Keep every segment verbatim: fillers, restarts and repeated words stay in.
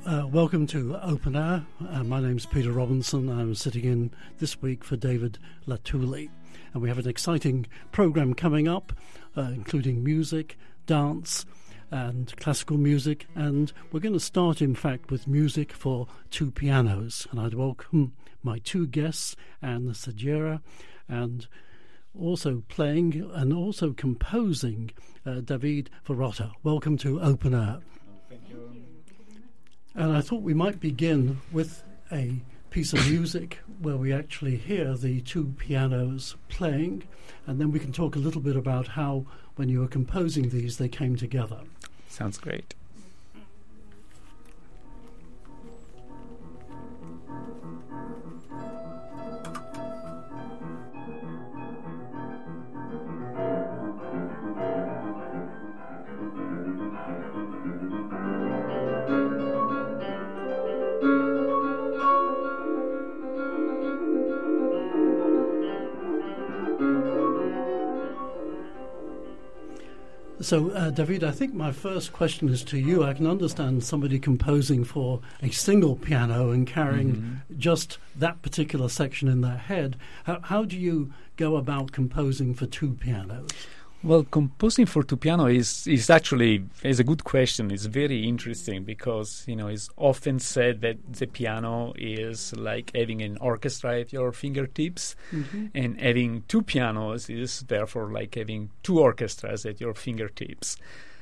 Uh, welcome to Open Air. Uh, my name's Peter Robinson. I'm sitting in this week for David Latulle. And we have an exciting program coming up, uh, including music, dance, and classical music. And we're going to start, in fact, with music for two pianos. And I'd welcome my two guests, Anne Seghera, and also playing and also composing uh, David Verrotta. Welcome to Open Air. Thank you. And I thought we might begin with a piece of music where we actually hear the two pianos playing, and then we can talk a little bit about how, when you were composing these, they came together. Sounds great. So, uh, David, I think my first question is to you. I can understand somebody composing for a single piano and carrying mm-hmm. just that particular section in their head. How, how do you go about composing for two pianos? Well, composing for two piano is, is actually is a good question. It's very interesting because, you know, it's often said that the piano is like having an orchestra at your fingertips, mm-hmm. and having two pianos is therefore like having two orchestras at your fingertips.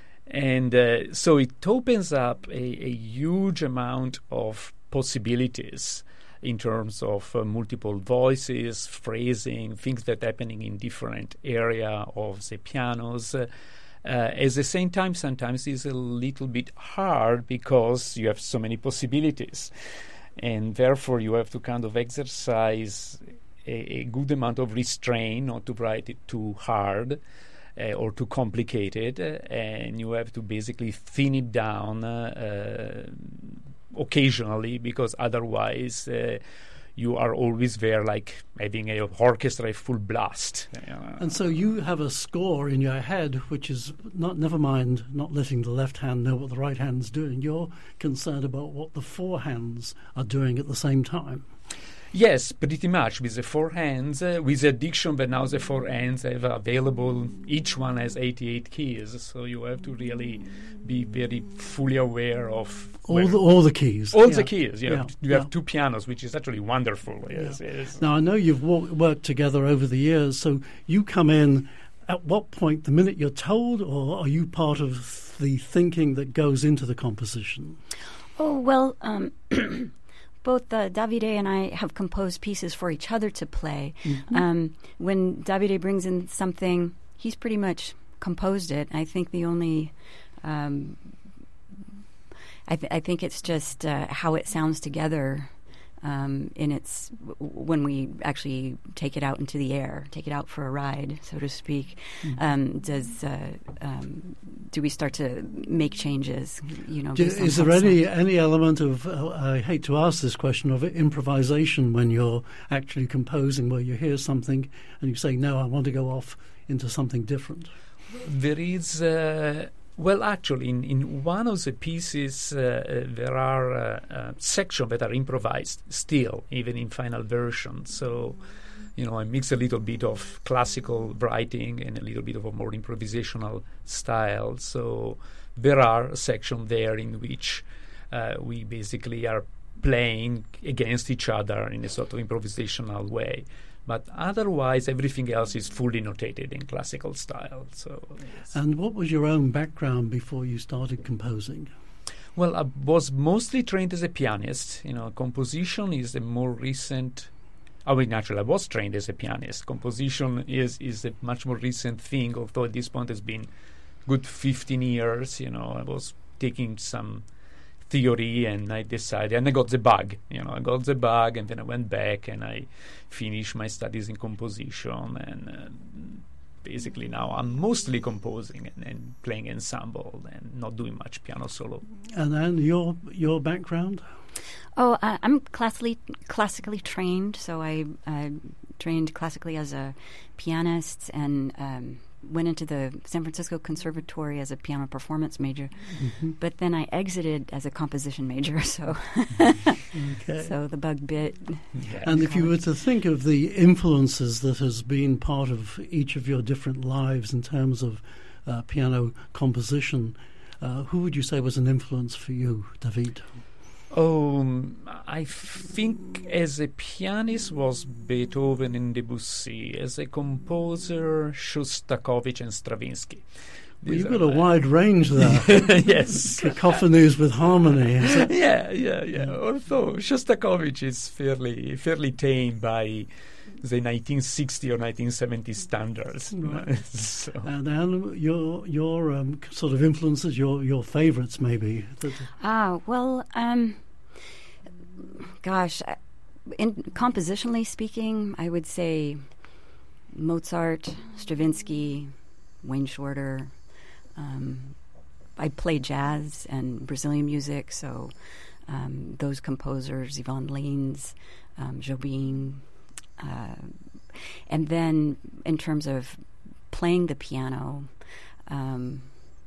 And uh, so it opens up a, a huge amount of possibilities in terms of uh, multiple voices, phrasing, things that are happening in different area of the pianos. Uh, uh, at the same time, sometimes it's a little bit hard because you have so many possibilities. And therefore, you have to kind of exercise a, a good amount of restraint, not to write it too hard uh, or too complicated. Uh, and you have to basically thin it down uh, uh, occasionally, because otherwise uh, you are always there like having a orchestra full blast. Uh, and so you have a score in your head, which is not, never mind not letting the left hand know what the right hand's doing. You're concerned about what the four hands are doing at the same time. Yes, pretty much, with the four hands, uh, with the addiction that now the four hands have available, each one has eighty-eight keys, so you have to really be very fully aware of all the, all the keys. All yeah. the keys, you, yeah. have, you have yeah. two pianos, which is actually wonderful. Yes, yeah. yes. Now, I know you've walk, worked together over the years, so you come in at what point, the minute you're told, or are you part of the thinking that goes into the composition? Oh, well, um... both uh, Davide and I have composed pieces for each other to play. Mm-hmm. Um, when Davide brings in something, he's pretty much composed it. I think the only, um, I, th- I think it's just uh, how it sounds together um, in its w- when we actually take it out into the air, take it out for a ride, so to speak. Mm-hmm. Um, does uh, um, do we start to make changes? You know, do, is there any any element of uh, I hate to ask this question of improvisation when you're actually composing, where you hear something and you say, "No, I want to go off into something different"? There is. Uh Well, actually, in, in one of the pieces, uh, uh, there are uh, uh, sections that are improvised still, even in final version. So, you know, I mix a little bit of classical writing and a little bit of a more improvisational style. So there are sections there in which uh, we basically are playing against each other in a sort of improvisational way. But otherwise, everything else is fully notated in classical style. So, yes. And what was your own background before you started composing? Well, I was mostly trained as a pianist. You know, composition is a more recent. I mean, naturally, I was trained as a pianist. Composition is is a much more recent thing. Although at this point, it's been good fifteen years. You know, I was taking some theory, and I decided, and I got the bug, you know, I got the bug, and then I went back and I finished my studies in composition, and uh, basically now I'm mostly composing and, and playing ensemble and not doing much piano solo. And then your your background? Oh, uh, I'm classically classically trained, so I uh, trained classically as a pianist and um, went into the San Francisco Conservatory as a piano performance major, mm-hmm. but then I exited as a composition major, so okay. so the bug bit. Yeah. And if you were to think of the influences that has been part of each of your different lives in terms of uh, piano composition, uh, who would you say was an influence for you, David? Um, I think as a pianist was Beethoven and Debussy. As a composer, Shostakovich and Stravinsky. Well, you've got a wide range there. Yes. Cacophonies with harmony. Is it? Yeah, yeah, yeah. Although Shostakovich is fairly fairly tame by the nineteen sixty or nineteen seventy standards. Right. So. And Anne, your your um, sort of influences, your your favourites maybe. Ah, well, um, gosh, I- in compositionally speaking, I would say Mozart, Stravinsky, Wayne Shorter. Um, I play jazz and Brazilian music, so um, those composers, Yvonne Lins, um, Jobim. Uh, and then in terms of playing the piano, um,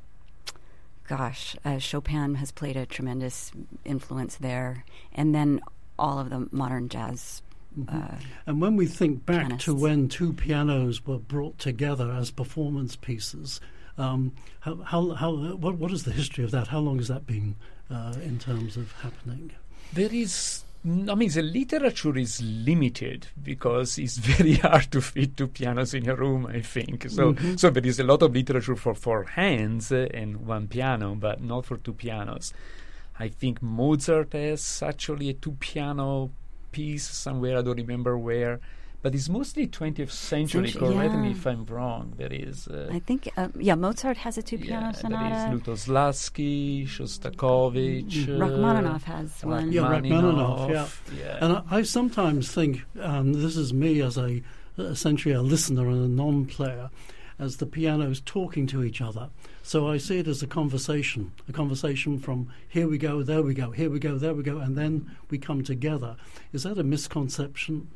gosh, uh, Chopin has played a tremendous influence there. And then all of the modern jazz. Mm-hmm. Uh, and when we think back pianists. to when two pianos were brought together as performance pieces, um, how, how, how, what, what is the history of that? How long has that been uh, in terms of happening? There is, I mean, the literature is limited because it's very hard to fit two pianos in a room, I think. So mm-hmm. so there is a lot of literature for, for hands uh, and one piano, but not for two pianos. I think Mozart has actually a two-piano piece somewhere, I don't remember where. But it's mostly twentieth century, Century, correct me yeah. if I'm wrong. There is... Uh, I think, uh, yeah, Mozart has a two-piano yeah, sonata. there is Lutoslawski, Shostakovich... Mm. Uh, Rachmaninoff has one. Yeah, Rachmaninoff, yeah. yeah. And I, I sometimes think, um, this is me as a essentially a listener and a non-player, as the pianos talking to each other. So I see it as a conversation, a conversation from here we go, there we go, here we go, there we go, and then we come together. Is that a misconception?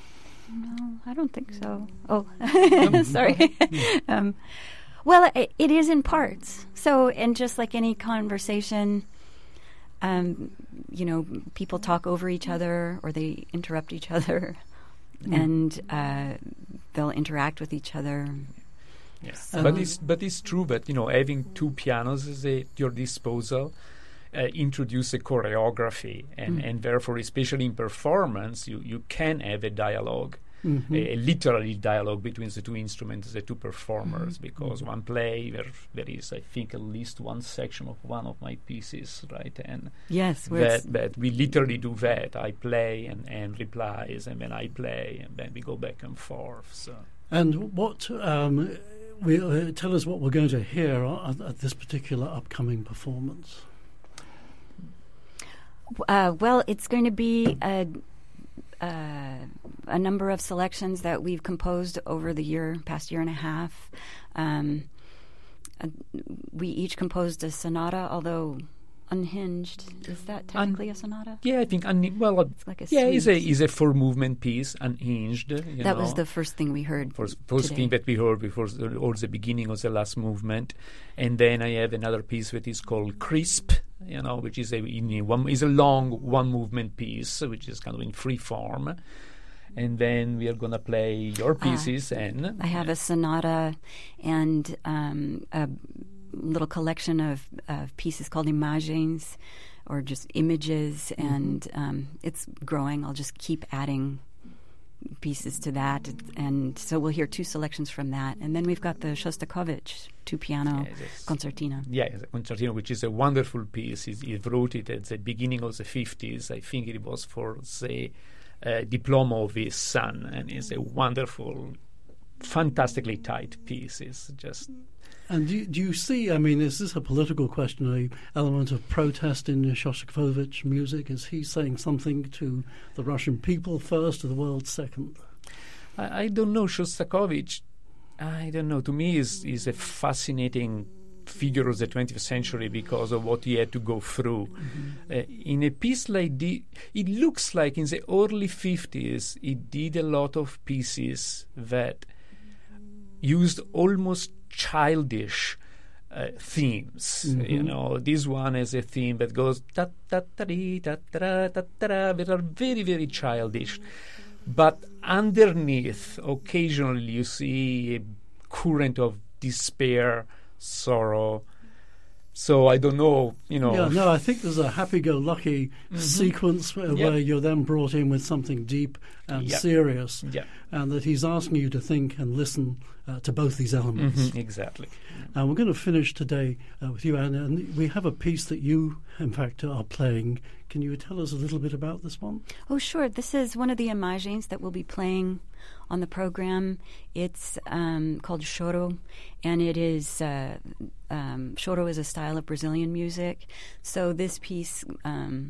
No, I don't think so. Oh, sorry. um, well, it, it is in parts. So, and just like any conversation, um, you know, people talk over each other or they interrupt each other, mm. and uh, they'll interact with each other. Yes, So but it's but it's true that, you know, having two pianos is at your disposal uh, introduce a choreography, and, Mm. and therefore, especially in performance, you, you can have a dialogue, Mm-hmm. a, a literally dialogue between the two instruments, the two performers, Mm-hmm. because one play there there is, I think, at least one section of one of my pieces, right, and Yes, where it's- that that we literally do that. I play and and replies, and then I play, and then we go back and forth. So. And what um, we uh, tell us what we're going to hear at, at this particular upcoming performance. Uh, well, it's going to be a, uh, a number of selections that we've composed over the year, past year and a half. Um, uh, we each composed a sonata, although unhinged. Is that technically a sonata? Yeah, I think un- well, uh, It's like a yeah, it's a suite. is a four movement piece, unhinged. You That know. was the first thing we heard. first, first today. thing that we heard before the, or the beginning of the last movement, and then I have another piece that is called Crisp, you know, which is a in a one is a long one movement piece, which is kind of in free form, and then we are gonna play your pieces. Uh, and I have a sonata and um, a little collection of, of pieces called Imagens, or just images, mm-hmm. and um, it's growing. I'll just keep adding pieces to that, and so we'll hear two selections from that, and then we've got the Shostakovich two-piano yeah, this- concertina. Yeah, the concertina, which is a wonderful piece. He, he wrote it at the beginning of the fifties. I think it was for the uh, diploma of his son, and it's a wonderful, fantastically tight piece. It's just... And do you, do you see, I mean, is this a political question, an element of protest in Shostakovich music? Is he saying something to the Russian people first or the world second? I, I don't know. Shostakovich, I don't know. To me, is is a fascinating figure of the twentieth century because of what he had to go through. Mm-hmm. Uh, in a piece like this, it looks like in the early fifties, he did a lot of pieces that used almost childish uh, themes. Mm-hmm. You know, this one is a theme that goes ta ta ta dee, ta ta ta ta, that are very very childish. But underneath, occasionally you see a current of despair, sorrow. So I don't know, you know. Yeah, no, I think there's a happy-go-lucky mm-hmm. sequence where, yep. where you're then brought in with something deep and yep. serious, yep. and that he's asking you to think and listen uh, to both these elements. Mm-hmm, exactly. And we're going to finish today uh, with you, Anne, and we have a piece that you, in fact, are playing. Can you tell us a little bit about this one? Oh, sure. This is one of the imagens that we'll be playing on the program. It's um, called choro, and it is uh, um, choro is a style of Brazilian music. So this piece, um,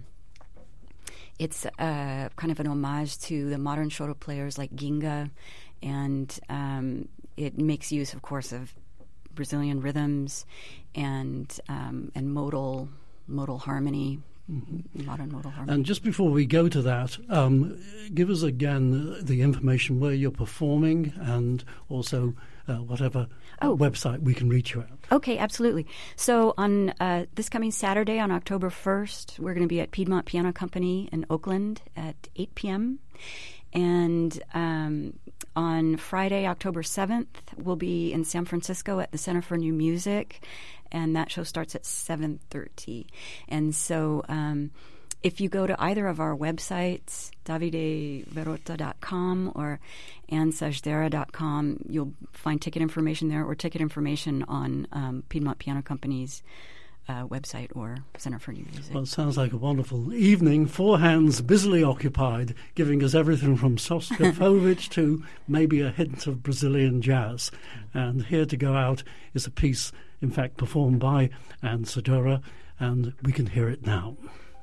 it's uh, kind of an homage to the modern choro players like Ginga, and um, it makes use, of course, of Brazilian rhythms and um, and modal modal harmony. Mm-hmm. Modern modal harmony. And just before we go to that, um, give us again the information where you're performing and also uh, whatever oh. website we can reach you at. Okay, absolutely. So on uh, this coming Saturday, on October first, we're going to be at Piedmont Piano Company in Oakland at eight p.m. And um, on Friday, October seventh, we'll be in San Francisco at the Center for New Music, and that show starts at seven thirty. And so um, if you go to either of our websites, davide verota dot com or anne sajdera dot com, you'll find ticket information there, or ticket information on um, Piedmont Piano Company's Uh, website or Center for New Music. Well, it sounds like a wonderful evening. Four hands busily occupied, giving us everything from Shostakovich to maybe a hint of Brazilian jazz. And Here to Go Out is a piece, in fact, performed by Anne Sajdera, and we can hear it now.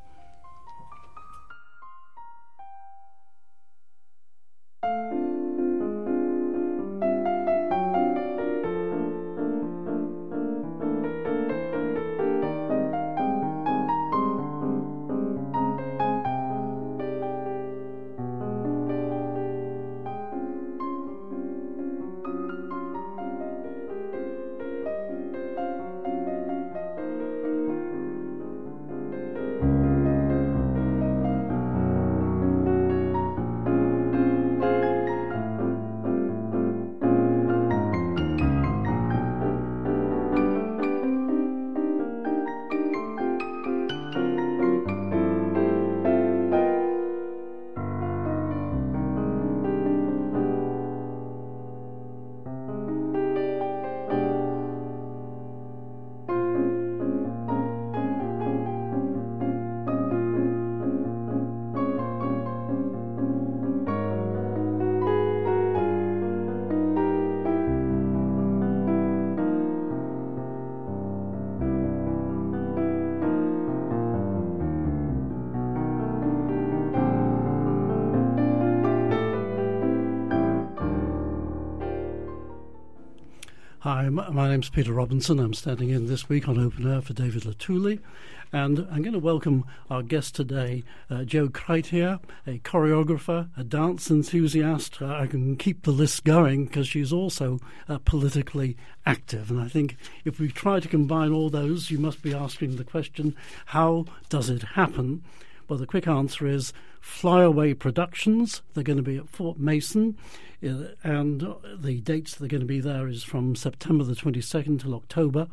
Hi, my name's Peter Robinson. I'm standing in this week on Open Air for David Latuli, and I'm going to welcome our guest today, uh, Jo Krejtier, a choreographer, a dance enthusiast. Uh, I can keep the list going because she's also uh, politically active, and I think if we try to combine all those, you must be asking the question, how does it happen? Well, the quick answer is Flyaway Productions. They're going to be at Fort Mason, uh, and the dates they're going to be there is from September the twenty-second till October.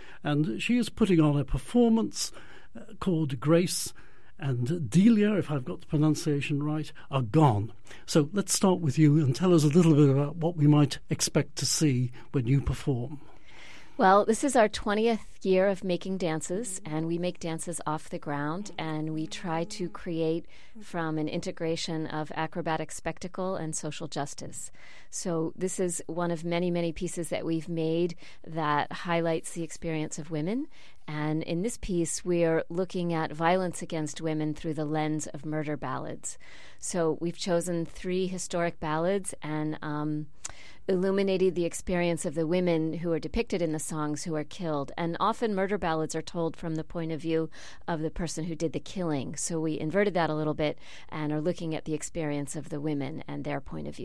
And she is putting on a performance uh, called Grace and Delia, if I've got the pronunciation right, are gone. So let's start with you and tell us a little bit about what we might expect to see when you perform. Well, this is our twentieth year of making dances, and we make dances off the ground, and we try to create from an integration of acrobatic spectacle and social justice. So this is one of many, many pieces that we've made that highlights the experience of women. And in this piece, we're looking at violence against women through the lens of murder ballads. So we've chosen three historic ballads and um, illuminated the experience of the women who are depicted in the songs who are killed. And often murder ballads are told from the point of view of the person who did the killing. So we inverted that a little bit and are looking at the experience of the women and their point of view.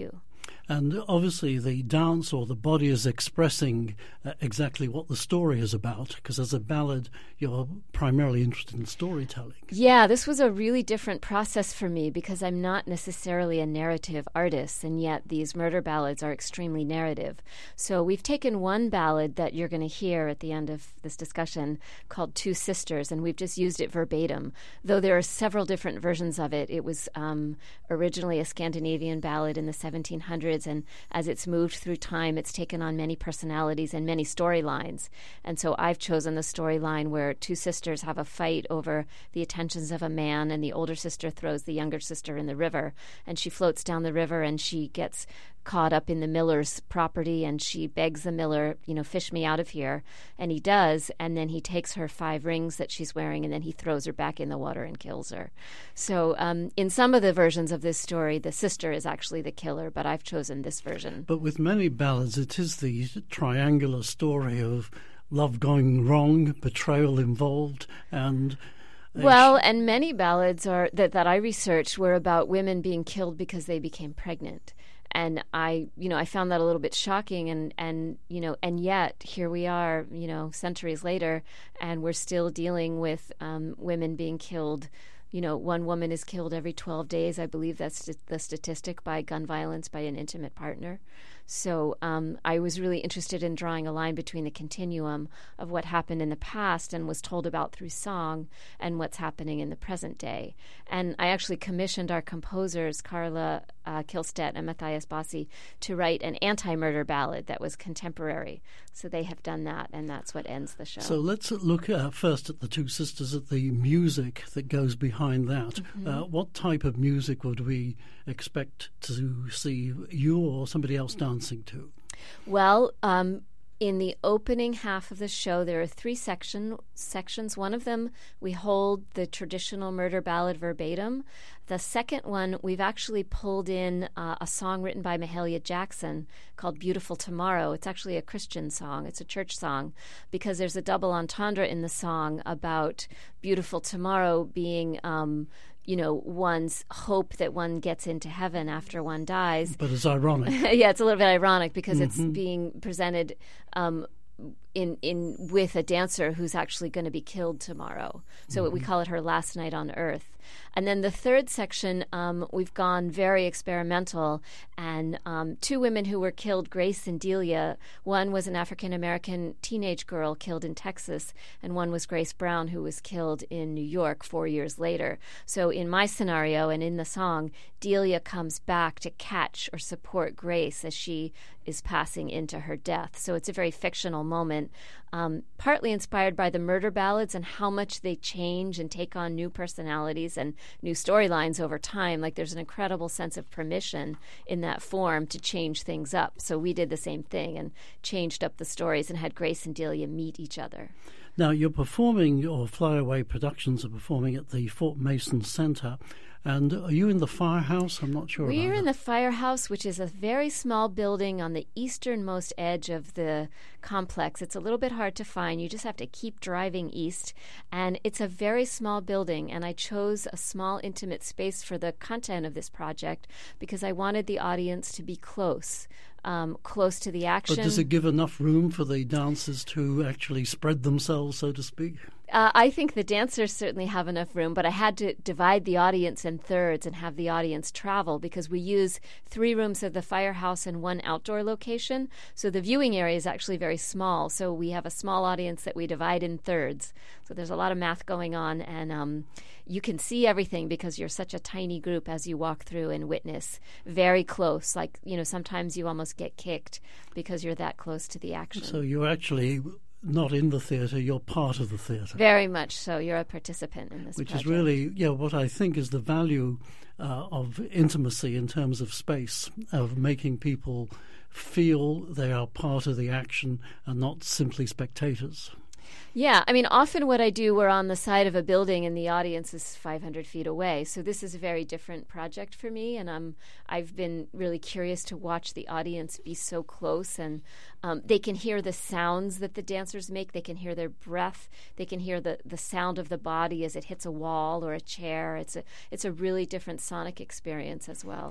And obviously the dance or the body is expressing uh, exactly what the story is about, because as a ballad, you're primarily interested in storytelling. Yeah, this was a really different process for me because I'm not necessarily a narrative artist, and yet these murder ballads are extremely narrative. So we've taken one ballad that you're going to hear at the end of this discussion called Two Sisters, and we've just used it verbatim. Though there are several different versions of it. It was um, originally a Scandinavian ballad in the seventeen hundreds, and as it's moved through time, it's taken on many personalities and many storylines. And so I've chosen the storyline where two sisters have a fight over the attentions of a man, and the older sister throws the younger sister in the river, and she floats down the river, and she gets caught up in the miller's property, and she begs the miller, you know, fish me out of here. And he does, and then he takes her five rings that she's wearing, and then he throws her back in the water and kills her. So um, in some of the versions of this story, the sister is actually the killer, but I've chosen this version. But with many ballads, it is the triangular story of love going wrong, betrayal involved, and... Well, and many ballads are that, that I researched were about women being killed because they became pregnant. And I, you know, I found that a little bit shocking, and, and, you know, and yet here we are, you know, centuries later, and we're still dealing with um, women being killed. You know, one woman is killed every twelve days. I believe that's the statistic, by gun violence by an intimate partner. So um, I was really interested in drawing a line between the continuum of what happened in the past and was told about through song and what's happening in the present day. And I actually commissioned our composers, Carla uh, Kilstedt and Matthias Bossi, to write an anti-murder ballad that was contemporary. So they have done that, and that's what ends the show. So let's look uh, first at the Two Sisters, at the music that goes behind that. Mm-hmm. Uh, what type of music would we expect to see you or somebody else dancing to? Well, um, in the opening half of the show, there are three section sections. One of them, we hold the traditional murder ballad verbatim. The second one, we've actually pulled in uh, a song written by Mahalia Jackson called Beautiful Tomorrow. It's actually a Christian song. It's a church song, because there's a double entendre in the song about beautiful tomorrow being... Um, you know, one's hope that one gets into heaven after one dies. But it's ironic. Yeah, it's a little bit ironic because mm-hmm. it's being presented um, in in with a dancer who's actually going to be killed tomorrow. So mm-hmm. we call it her last night on earth. And then the third section, um, we've gone very experimental, and um, two women who were killed, Grace and Delia. One was an African-American teenage girl killed in Texas, and one was Grace Brown, who was killed in New York four years later. So in my scenario and in the song, Delia comes back to catch or support Grace as she is passing into her death. So it's a very fictional moment, um, partly inspired by the murder ballads and how much they change and take on new personalities and new storylines over time. Like, there's an incredible sense of permission in that form to change things up. So we did the same thing and changed up the stories and had Grace and Delia meet each other. Now, you're performing, or Flyaway Productions are performing, at the Fort Mason Center. And are you in the Firehouse? I'm not sure. We're about in that. the Firehouse, which is a very small building on the easternmost edge of the complex. It's a little bit hard to find. You just have to keep driving east. And it's a very small building. And I chose a small, intimate space for the content of this project because I wanted the audience to be close. Um, close to the action. But does it give enough room for the dancers to actually spread themselves, so to speak? Uh, I think the dancers certainly have enough room, but I had to divide the audience in thirds and have the audience travel because we use three rooms of the Firehouse and one outdoor location. So the viewing area is actually very small. So we have a small audience that we divide in thirds. So there's a lot of math going on, and um, you can see everything because you're such a tiny group as you walk through and witness very close. Like, you know, sometimes you almost get kicked because you're that close to the action. So you're actually not in the theatre, you're part of the theatre. Very much so. You're a participant in this Which project. is really, yeah, what I think is the value uh, of intimacy in terms of space, of making people feel they are part of the action and not simply spectators. Yeah, I mean, often what I do, we're on the side of a building and the audience is five hundred feet away. So this is a very different project for me, and I'm, I've been really curious to watch the audience be so close, and um, they can hear the sounds that the dancers make. They can hear their breath. They can hear the, the sound of the body as it hits a wall or a chair. It's a, it's a really different sonic experience as well.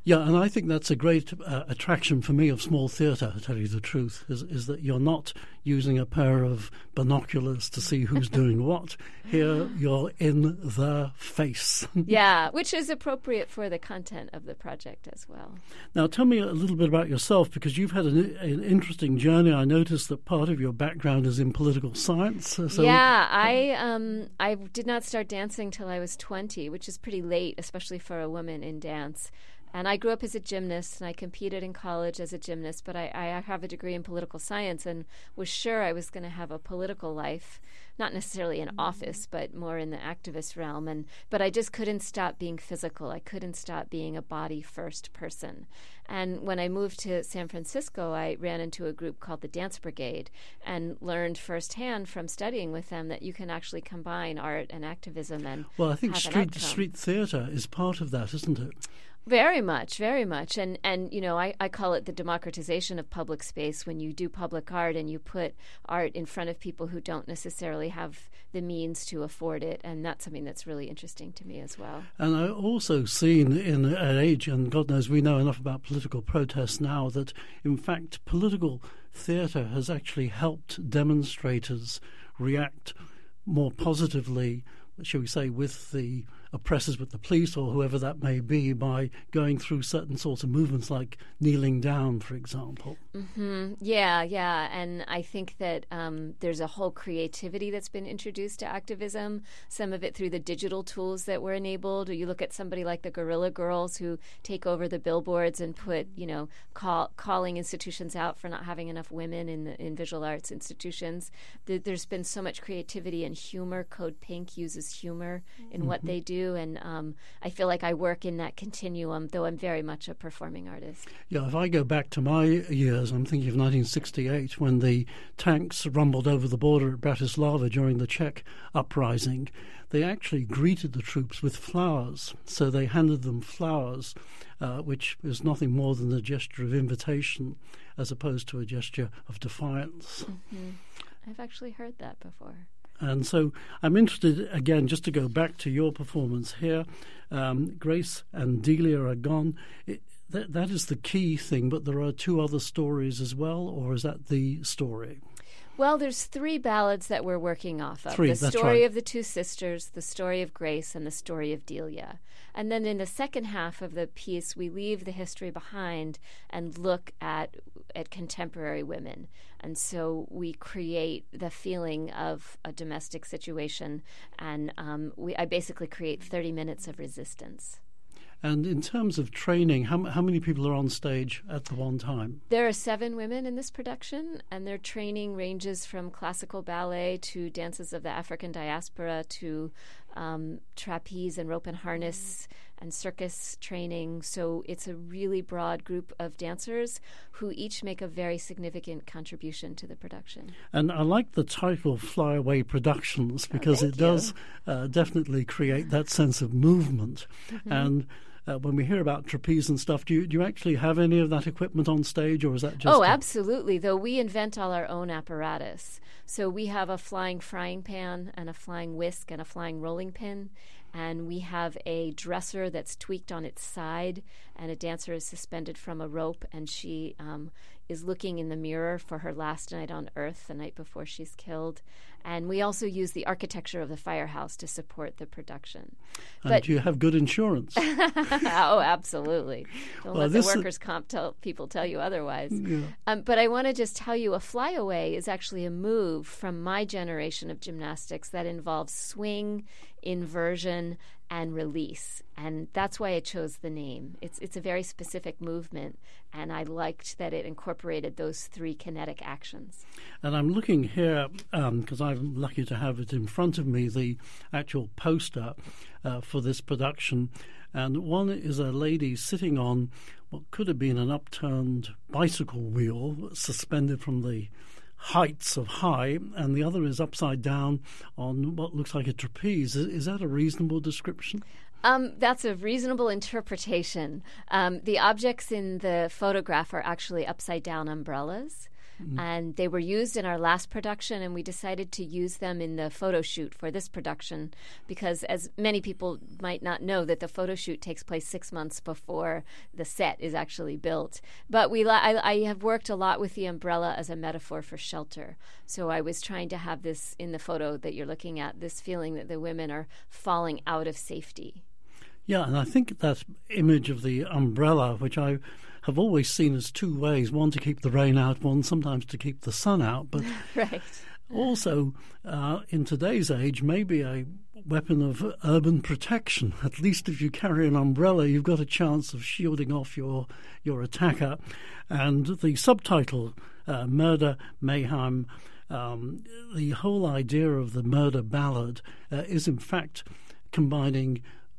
Yeah, and I think that's a great uh, attraction for me of small theatre, to tell you the truth, is, is that you're not using a pair of binoculars to see who's doing what. Here, you're in their face. Yeah, which is appropriate for the content of the project as well. Now, tell me a little bit about yourself, because you've had an, an interesting journey. I noticed that part of your background is in political science. So yeah, I um, I did not start dancing till I was twenty, which is pretty late, especially for a woman in dance. And I grew up as a gymnast, and I competed in college as a gymnast, but I, I have a degree in political science and was sure I was going to have a political life, not necessarily in office, but more in the activist realm. And but I just couldn't stop being physical. I couldn't stop being a body-first person. And when I moved to San Francisco, I ran into a group called the Dance Brigade and learned firsthand from studying with them that you can actually combine art and activism and Well, I think have an street, outcome. street theatre is part of that, isn't it? Very much, very much. And, and you know, I, I call it the democratization of public space when you do public art and you put art in front of people who don't necessarily have the means to afford it. And that's something that's really interesting to me as well. And I've also seen in an age, and God knows we know enough about political protest now, that in fact political theatre has actually helped demonstrators react more positively, shall we say, with the oppressors, with the police or whoever that may be, by going through certain sorts of movements like kneeling down, for example. Mm-hmm. Yeah, yeah. And I think that um, there's a whole creativity that's been introduced to activism, some of it through the digital tools that were enabled. Or you look at somebody like the Guerrilla Girls who take over the billboards and put, you know, call, calling institutions out for not having enough women in the, in visual arts institutions. The, there's been so much creativity and humor. Code Pink uses humor in mm-hmm. what they do. And um, I feel like I work in that continuum, though I'm very much a performing artist. Yeah, if I go back to my years, I'm thinking of nineteen sixty-eight, when the tanks rumbled over the border at Bratislava during the Czech uprising. They actually greeted the troops with flowers. So they handed them flowers, uh, which is nothing more than a gesture of invitation as opposed to a gesture of defiance. Mm-hmm. I've actually heard that before. And so I'm interested, again, just to go back to your performance here. Um, Grace and Delia are gone. It, that, that is the key thing, but there are two other stories as well, or is that the story? Well, there's three ballads that we're working off of. Three, the that's story right. of the two sisters, the story of Grace, and the story of Delia. And then in the second half of the piece, we leave the history behind and look at at contemporary women. And so we create the feeling of a domestic situation, and um, we I basically create thirty minutes of resistance. And in terms of training, how, how many people are on stage at the one time? There are seven women in this production, and their training ranges from classical ballet to dances of the African diaspora to um, trapeze and rope and harness and circus training. So it's a really broad group of dancers who each make a very significant contribution to the production. And I like the title Fly Away Productions because oh, it does uh, definitely create that sense of movement. Mm-hmm. And Uh, when we hear about trapeze and stuff, do you, do you actually have any of that equipment on stage, or is that just... Oh, absolutely, though we invent all our own apparatus. So we have a flying frying pan and a flying whisk and a flying rolling pin, and we have a dresser that's tweaked on its side, and a dancer is suspended from a rope, and she um, is looking in the mirror for her last night on Earth, the night before she's killed. And we also use the architecture of the firehouse to support the production. And but do you have good insurance? Oh, absolutely. Don't Well, let the this is- workers' comp tell, people tell you otherwise. Yeah. Um, but I want to just tell you, a flyaway is actually a move from my generation of gymnastics that involves swing, inversion, and release. And that's why I chose the name. It's it's a very specific movement, and I liked that it incorporated those three kinetic actions. And I'm looking here, because um, I'm lucky to have it in front of me, the actual poster uh, for this production. And one is a lady sitting on what could have been an upturned bicycle wheel suspended from the heights of high, and the other is upside down on what looks like a trapeze. Is, is that a reasonable description? Um, that's a reasonable interpretation. Um, the objects in the photograph are actually upside-down umbrellas. Mm. And they were used in our last production, and we decided to use them in the photo shoot for this production because, as many people might not know, that the photo shoot takes place six months before the set is actually built. But we, I, I have worked a lot with the umbrella as a metaphor for shelter. So I was trying to have this in the photo that you're looking at, this feeling that the women are falling out of safety. Yeah, and I think that image of the umbrella, which I have always seen as two ways, one to keep the rain out, one sometimes to keep the sun out, but right. also uh, in today's age, maybe a weapon of urban protection. At least if you carry an umbrella, you've got a chance of shielding off your, your attacker. And the subtitle, uh, Murder, Mayhem, um, the whole idea of the murder ballad uh, is in fact combining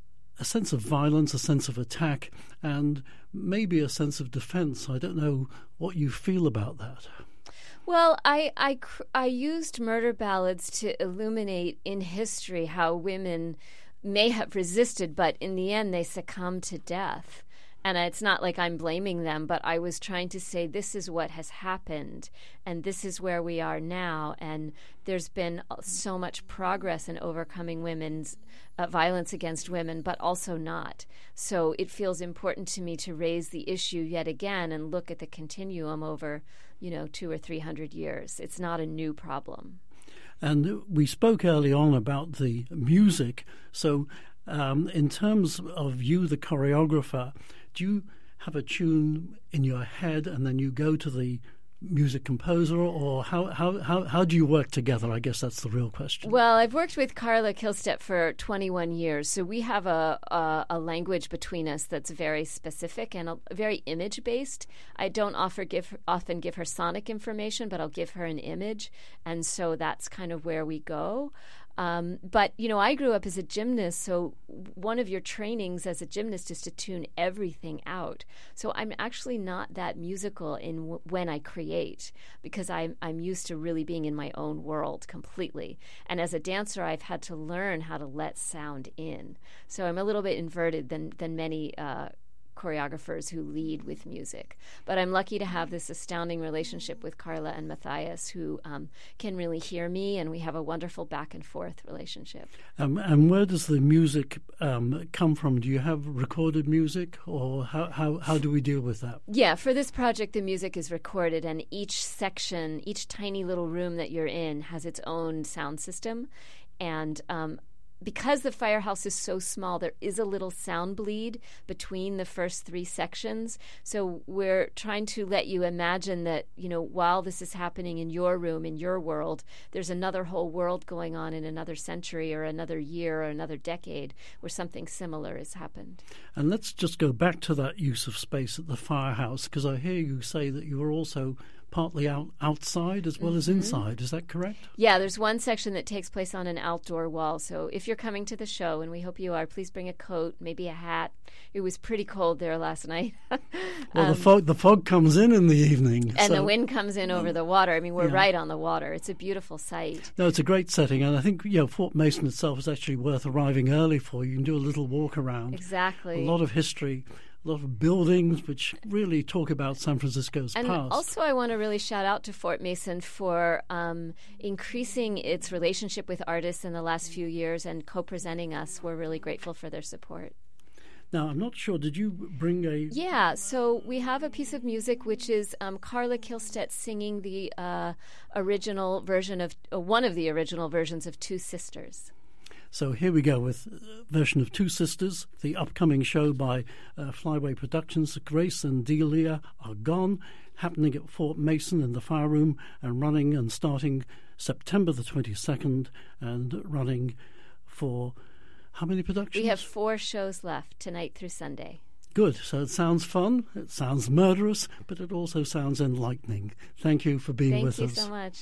a sense of violence, a sense of attack, and maybe a sense of defense. I don't know what you feel about that. Well, I, I, I used murder ballads to illuminate in history how women may have resisted, but in the end they succumbed to death. And it's not like I'm blaming them, but I was trying to say this is what has happened, and this is where we are now. And there's been so much progress in overcoming women's uh, violence against women, but also not. So it feels important to me to raise the issue yet again and look at the continuum over, you know, two or three hundred years. It's not a new problem. And we spoke early on about the music. So um, in terms of you, the choreographer, do you have a tune in your head and then you go to the music composer, or how, how, how, how do you work together? I guess that's the real question. Well, I've worked with Carla Kihlstedt for twenty-one years, so we have a, a, a language between us that's very specific and a, very image-based. I don't offer give, often give her sonic information, but I'll give her an image, and so that's kind of where we go. Um, but, you know, I grew up as a gymnast, so one of your trainings as a gymnast is to tune everything out. So I'm actually not that musical in w- when I create, because I'm, I'm used to really being in my own world completely. And as a dancer, I've had to learn how to let sound in. So I'm a little bit inverted than, than many uh choreographers who lead with music. But I'm lucky to have this astounding relationship with Carla and Matthias, who um, can really hear me, and we have a wonderful back and forth relationship. Um, and where does the music um, come from? Do you have recorded music, or how, how, how do we deal with that? Yeah, for this project, the music is recorded, and each section, each tiny little room that you're in has its own sound system. And um, because the firehouse is so small, there is a little sound bleed between the first three sections. So we're trying to let you imagine that, you know, while this is happening in your room, in your world, there's another whole world going on in another century or another year or another decade where something similar has happened. And let's just go back to that use of space at the firehouse, because I hear you say that you were also partly out outside as well mm-hmm. as inside. Is that correct? Yeah, there's one section that takes place on an outdoor wall. So if you're coming to the show, and we hope you are, please bring a coat, maybe a hat. It was pretty cold there last night. um, well, the fog, the fog comes in in the evening. And so, the wind comes in over um, the water. I mean, we're yeah. right on the water. It's a beautiful sight. No, it's a great setting. And I think, you know, Fort Mason itself is actually worth arriving early for. You can do a little walk around. Exactly. A lot of history. A lot of buildings which really talk about San Francisco's and past. And also I want to really shout out to Fort Mason for um, increasing its relationship with artists in the last few years and co-presenting us. We're really grateful for their support. Now, I'm not sure, did you bring a... Yeah, so we have a piece of music which is um, Carla Kihlstedt singing the uh, original version of, uh, one of the original versions of Two Sisters. So here we go with a version of Two Sisters, the upcoming show by uh, Flyway Productions. Grace and Delia are gone, happening at Fort Mason in the Fire Room and running and starting September the twenty-second and running for how many productions? We have four shows left, tonight through Sunday. Good. So it sounds fun, it sounds murderous, but it also sounds enlightening. Thank you for being Thank with you us. Thank you so much.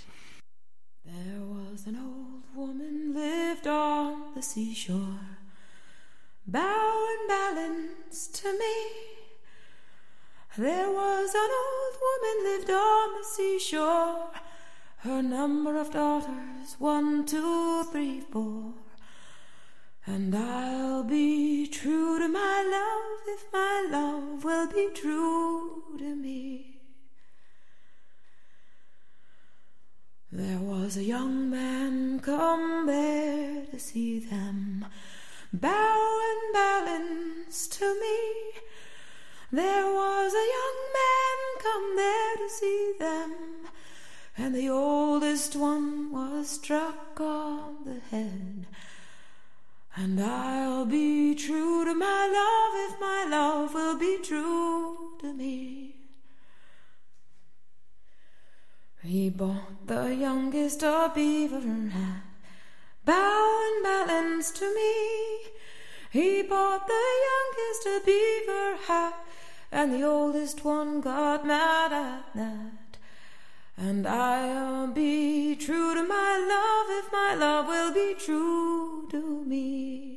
There was an old woman lived on the seashore, bowing balance to me. There was an old woman lived on the seashore, her number of daughters, one, two, three, four. And I'll be true to my love if my love will be true to me. There was a young man come there to see them, bow and balance to me. There was a young man come there to see them, and the oldest one was struck on the head. And I'll be true to my love if my love will be true to me. He bought the youngest a beaver hat, bow and balance to me. He bought the youngest a beaver hat, and the oldest one got mad at that. And I'll be true to my love if my love will be true to me.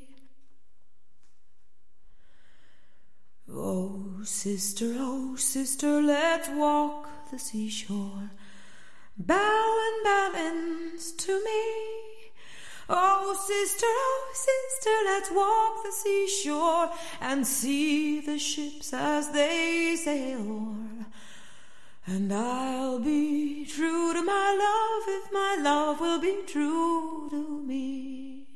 Oh, sister, oh, sister, let's walk the seashore, bow and balance to me. Oh, sister, oh, sister, let's walk the seashore and see the ships as they sail o'er. And I'll be true to my love if my love will be true to me.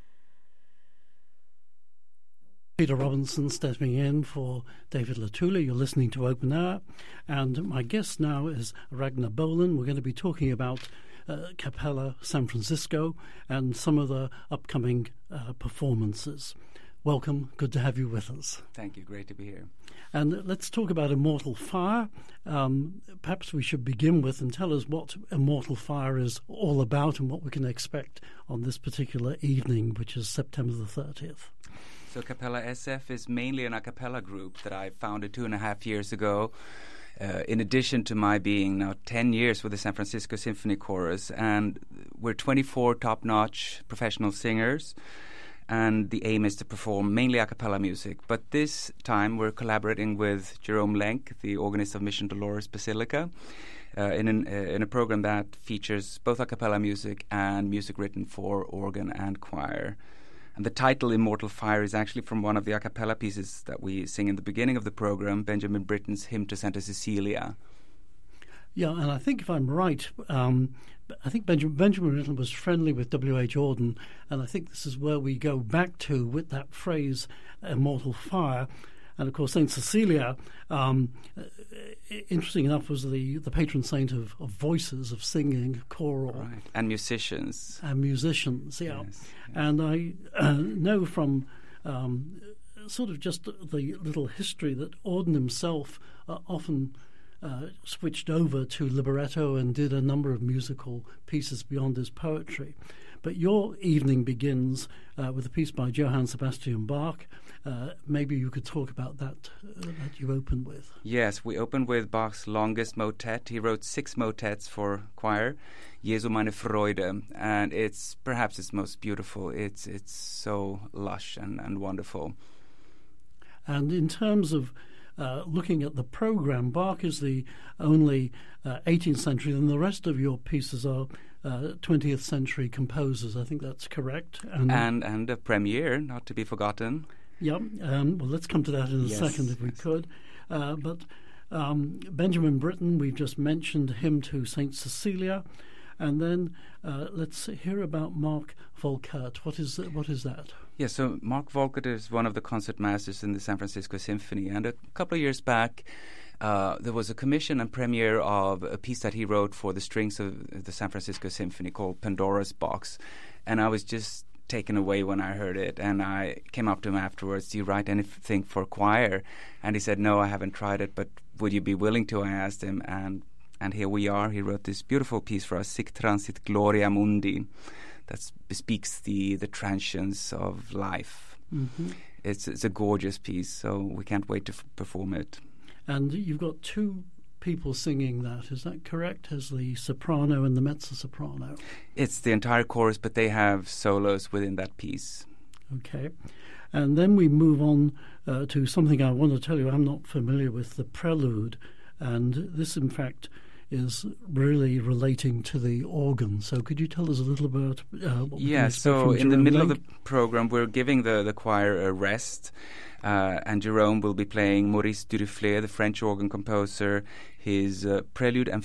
Peter Robinson stepping in for David Latulle. You're listening to Open Air, and my guest now is Ragnar Bolan. We're going to be talking about uh, Capella San Francisco and some of the upcoming uh, performances. Welcome. Good to have you with us. Thank you. Great to be here. And let's talk about Immortal Fire. Um, perhaps we should begin with and tell us what Immortal Fire is all about and what we can expect on this particular evening, which is September the thirtieth. So Capella S F is mainly an a cappella group that I founded two and a half years ago, uh, in addition to my being now ten years with the San Francisco Symphony Chorus. And we're twenty-four top-notch professional singers, and the aim is to perform mainly a cappella music. But this time we're collaborating with Jerome Lenk, the organist of Mission Dolores Basilica, uh, in, an, uh, in a program that features both a cappella music and music written for organ and choir. And the title Immortal Fire is actually from one of the a cappella pieces that we sing in the beginning of the program, Benjamin Britten's Hymn to Santa Cecilia. Yeah, and I think if I'm right, um, I think Benjamin, Benjamin Britten was friendly with W H Auden, and I think this is where we go back to with that phrase, Immortal Fire. And of course, Saint Cecilia, um, interesting enough, was the, the patron saint of, of voices, of singing, choral. Right. And musicians. And musicians, yeah. Yes, yes. And I uh, know from um, sort of just the little history that Auden himself uh, often uh, switched over to libretto and did a number of musical pieces beyond his poetry. But your evening begins uh, with a piece by Johann Sebastian Bach. Uh, maybe you could talk about that uh, that you open with. Yes, we opened with Bach's longest motet. He wrote six motets for choir, Jesu meine Freude, and it's perhaps its most beautiful. It's it's so lush and, and wonderful. And in terms of uh, looking at the program, Bach is the only uh, eighteenth century, and the rest of your pieces are uh, twentieth century composers. I think that's correct. And and, and a premiere, not to be forgotten. Yeah, um, well, let's come to that in a yes, second if we yes. could. Uh, but um, Benjamin Britten, we've just mentioned him to Saint Cecilia. And then uh, let's hear about Mark Volkert. What is what is that? Yeah, so Mark Volkert is one of the concertmasters in the San Francisco Symphony. And a couple of years back, uh, there was a commission and premiere of a piece that he wrote for the strings of the San Francisco Symphony called Pandora's Box. And I was just taken away when I heard it, and I came up to him afterwards, do you write anything for choir? And he said, no, I haven't tried it, but would you be willing to? I asked him, and and here we are. He wrote this beautiful piece for us, Sic transit gloria mundi, that bespeaks the, the transience of life. Mm-hmm. It's, it's a gorgeous piece, so we can't wait to f- perform it. And you've got two people singing that, is that correct? As the soprano and the mezzo-soprano? It's the entire chorus, but they have solos within that piece. Okay. And then we move on uh, to something I want to tell you I'm not familiar with, the prelude. And this, in fact, is really relating to the organ. So could you tell us a little about uh, what we Yeah, can expect so from in the Jerome middle Lenk? of the program, we're giving the, the choir a rest. Uh, and Jerome will be playing Maurice Duruflé, the French organ composer, his uh, prelude and f-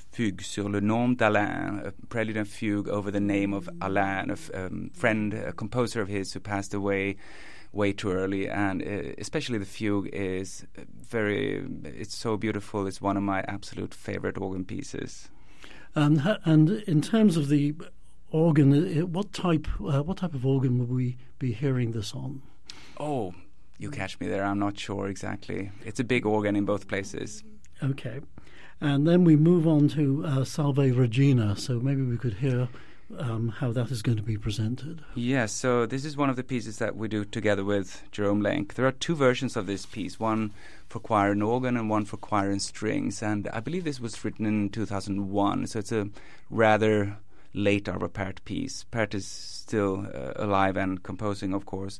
Fugue sur le nom d'Alain, a prelude and fugue over the name of Alain, a f- um, friend, a composer of his who passed away way too early. And uh, especially the fugue is very, it's so beautiful. It's one of my absolute favorite organ pieces. And ha- and in terms of the organ, uh, what type uh, what type of organ will we be hearing this on? Oh, you catch me there. I'm not sure exactly. It's a big organ in both places. Okay. And then we move on to uh, Salve Regina, so maybe we could hear um, how that is going to be presented. Yes, so this is one of the pieces that we do together with Jerome Lenk. There are two versions of this piece, one for choir and organ and one for choir and strings. And I believe this was written in two thousand one, so it's a rather late Arvo Pärt piece. Pärt is still uh, alive and composing, of course.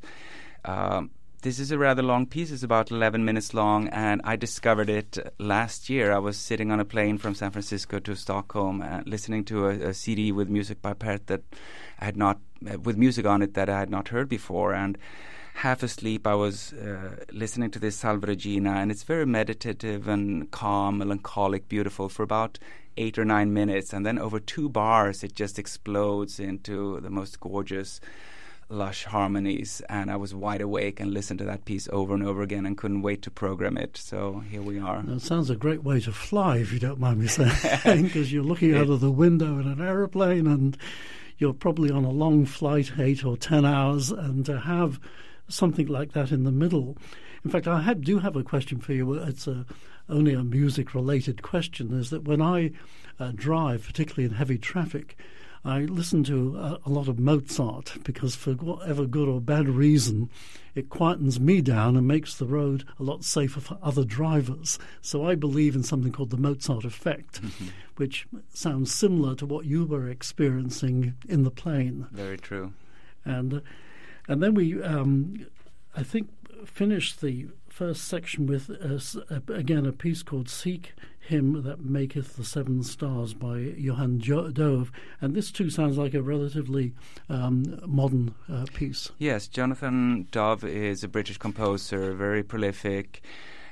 Um, This is a rather long piece. It's about eleven minutes long, and I discovered it last year. I was sitting on a plane from San Francisco to Stockholm, uh, listening to a, a C D with music by Pärt that I had not, uh, with music on it that I had not heard before. And half asleep, I was uh, listening to this Salve Regina, and it's very meditative and calm, melancholic, beautiful for about eight or nine minutes, and then over two bars, it just explodes into the most gorgeous, lush harmonies, and I was wide awake and listened to that piece over and over again and couldn't wait to program it. So here we are. Now, it sounds a great way to fly, if you don't mind me saying, because you're looking out of the window in an aeroplane and you're probably on a long flight, eight or ten hours, and to have something like that in the middle. In fact, I have, do have a question for you. It's a, only a music-related question, is that when I uh, drive, particularly in heavy traffic, I listen to a, a lot of Mozart because for whatever good or bad reason, it quietens me down and makes the road a lot safer for other drivers. So I believe in something called the Mozart effect, mm-hmm. which sounds similar to what you were experiencing in the plane. Very true. And, uh, and then we, um, I think, finished the first section with, uh, again, a piece called Seek Him That Maketh the Seven Stars by Johann jo- Dove. And this, too, sounds like a relatively um, modern uh, piece. Yes, Jonathan Dove is a British composer, very prolific.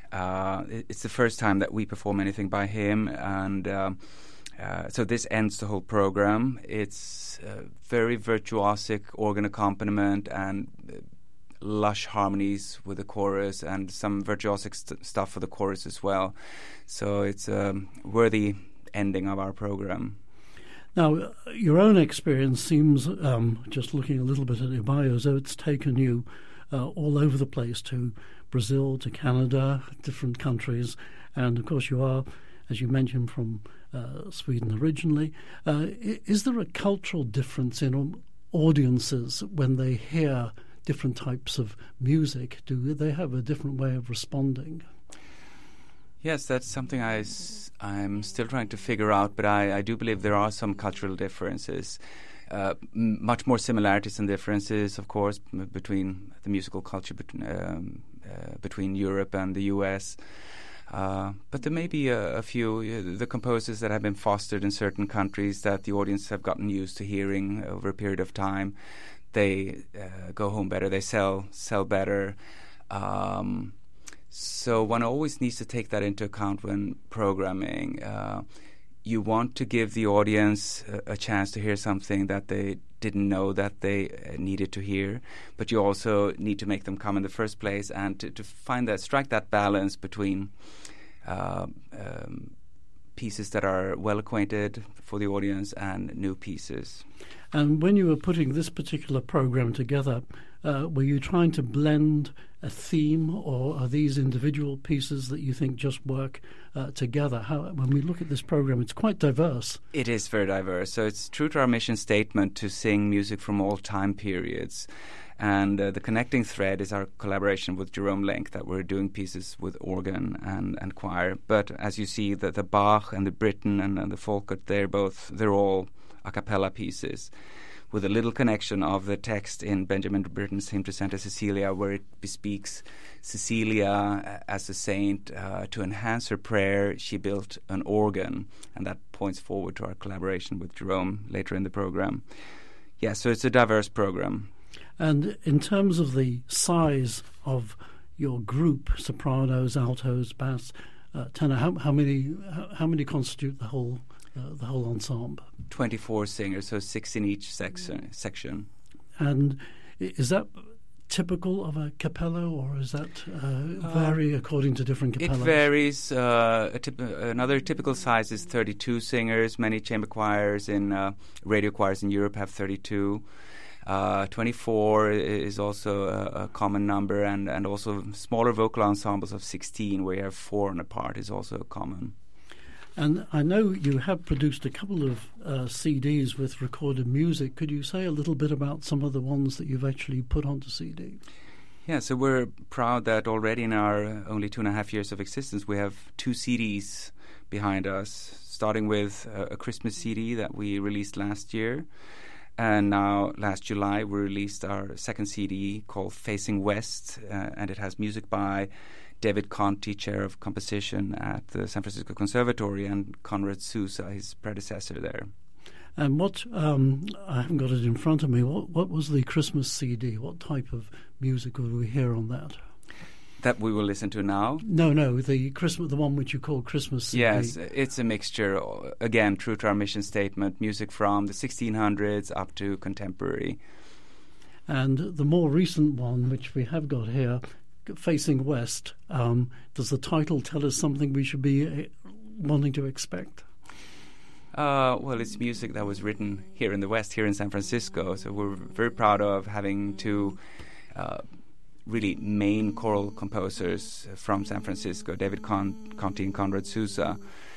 Uh, it's the first time that we perform anything by him, and uh, uh, so this ends the whole program. It's uh, very virtuosic organ accompaniment and uh, lush harmonies with the chorus and some virtuosic st- stuff for the chorus as well. So it's a worthy ending of our program. Now, your own experience seems, um, just looking a little bit at your bio, as though it's taken you uh, all over the place, to Brazil, to Canada, different countries. And, of course, you are, as you mentioned, from uh, Sweden originally. Uh, is there a cultural difference in audiences when they hear different types of music? Do they have a different way of responding? Yes, that's something I s- I'm still trying to figure out, but I, I do believe there are some cultural differences. Uh, m- much more similarities than differences, of course, m- between the musical culture bet- um, uh, between Europe and the U S. Uh, but there may be a, a few, uh, the composers that have been fostered in certain countries that the audience have gotten used to hearing over a period of time. They uh, go home better, they sell sell better. Um, so one always needs to take that into account when programming. Uh, you want to give the audience a, a chance to hear something that they didn't know that they uh, needed to hear, but you also need to make them come in the first place, and to, to find that, strike that balance between uh, um, pieces that are well acquainted for the audience and new pieces. And when you were putting this particular program together, uh, were you trying to blend a theme, or are these individual pieces that you think just work uh, together? How, when we look at this program, it's quite diverse. It is very diverse. So it's true to our mission statement to sing music from all time periods. And uh, the connecting thread is our collaboration with Jerome Lenk, that we're doing pieces with organ and, and choir. But as you see, the, the Bach and the Britten and, and the Folkert, they're both, they're all a cappella pieces, with a little connection of the text in Benjamin Britten's Hymn to Santa Cecilia, where it bespeaks Cecilia as a saint. Uh, to enhance her prayer, she built an organ, and that points forward to our collaboration with Jerome later in the program. Yeah, so it's a diverse program. And in terms of the size of your group, sopranos, altos, bass, uh, tenor, how, how many how, how many constitute the whole uh, the whole ensemble? twenty-four singers, so six in each section. section. And is that typical of a cappella, or is that uh, vary uh, according to different capellas? It varies. Uh, a tip- another typical size is thirty-two singers. Many chamber choirs in uh, radio choirs in Europe have thirty-two. Uh, twenty-four is also a, a common number, and, and also smaller vocal ensembles of sixteen, where you have four on a part, is also common. And I know you have produced a couple of uh, C Ds with recorded music. Could you say a little bit about some of the ones that you've actually put onto C D? Yeah, so we're proud that already in our uh, only two and a half years of existence, we have two C Ds behind us, starting with uh, a Christmas C D that we released last year. And now, last July, we released our second C D called Facing West, uh, and it has music by David Conti, Chair of Composition at the San Francisco Conservatory, and Conrad Sousa, his predecessor there. And what, um, I haven't got it in front of me, what, what was the Christmas C D? What type of music will we hear on that? That we will listen to now? No, no, the Christmas, the one which you call Christmas C D. Yes, it's a mixture, again, true to our mission statement, music from the sixteen hundreds up to contemporary. And the more recent one, which we have got here, Facing West, um, does the title tell us something we should be uh, wanting to expect? Uh, well, it's music that was written here in the West, here in San Francisco, so we're very proud of having two uh, really main choral composers from San Francisco, David Con- Conti and Conrad Sousa.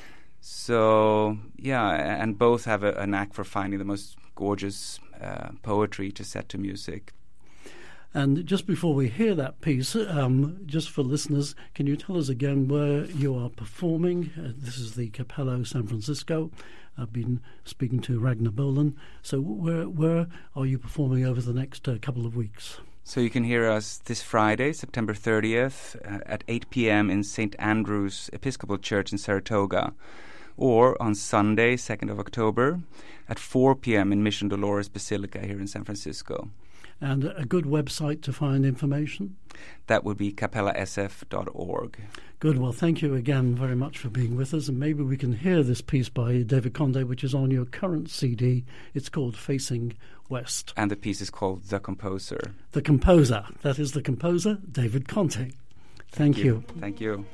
So, yeah, and both have a, a knack for finding the most gorgeous uh, poetry to set to music. And just before we hear that piece, um, just for listeners, can you tell us again where you are performing? Uh, this is the Capello San Francisco. I've been speaking to Ragnar Bolan. So where where are you performing over the next uh, couple of weeks? So you can hear us this Friday, September thirtieth, uh, at eight p.m. in Saint Andrew's Episcopal Church in Saratoga, or on Sunday, second of October, at four p.m. in Mission Dolores Basilica here in San Francisco. And a good website to find information? That would be capella s f dot org. Good. Well, thank you again very much for being with us. And maybe we can hear this piece by David Conti, which is on your current C D. It's called Facing West. And the piece is called The Composer. The Composer. That is the composer, David Conti. Thank, Thank you. you. Thank you.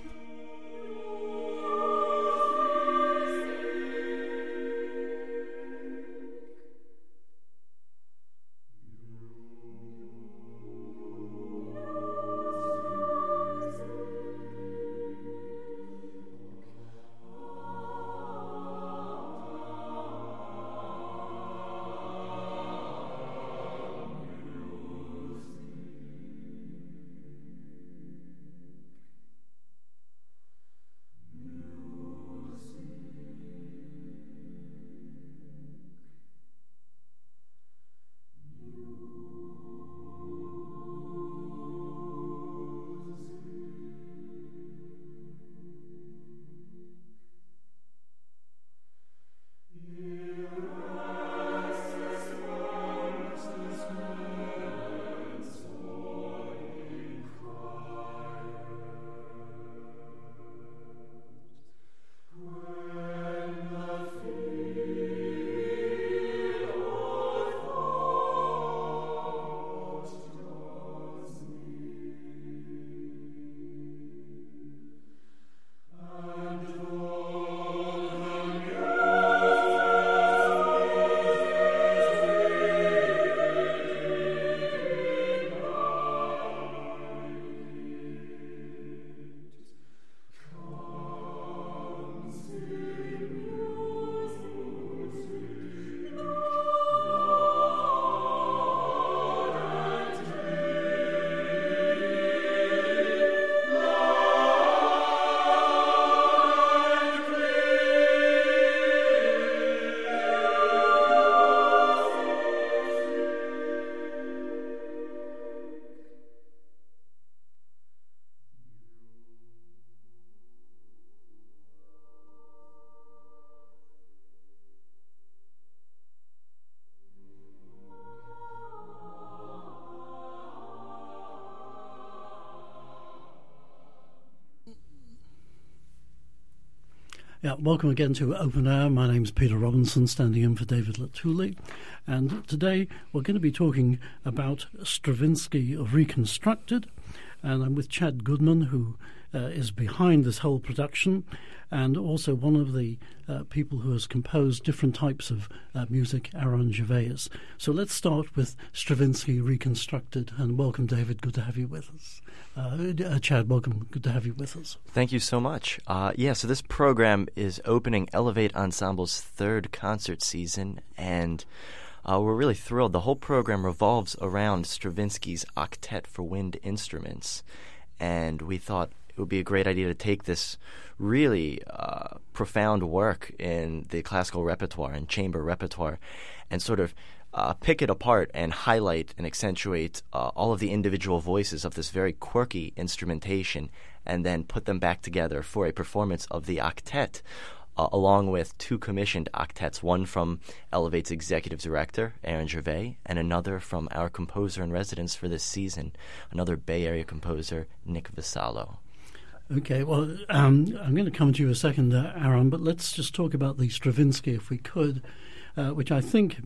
Yeah, welcome again to Open Air. My name's Peter Robinson, standing in for David Latuli. And today we're going to be talking about Stravinsky Reconstructed. And I'm with Chad Goodman, who uh, is behind this whole production, and also one of the uh, people who has composed different types of uh, music, Aaron Gervais. So let's start with Stravinsky Reconstructed. And welcome, David. Good to have you with us. Uh, uh, Chad, welcome. Good to have you with us. Thank you so much. Uh, yeah, so this program is opening Elevate Ensemble's third concert season, and uh, we're really thrilled. The whole program revolves around Stravinsky's Octet for Wind Instruments, and we thought it would be a great idea to take this really uh, profound work in the classical repertoire and chamber repertoire and sort of Uh, pick it apart and highlight and accentuate uh, all of the individual voices of this very quirky instrumentation, and then put them back together for a performance of the octet, uh, along with two commissioned octets, one from Elevate's executive director, Aaron Gervais, and another from our composer in residence for this season, another Bay Area composer, Nick Vassallo. Okay, well, um, I'm going to come to you a second, uh, Aaron, but let's just talk about the Stravinsky, if we could, uh, which I think...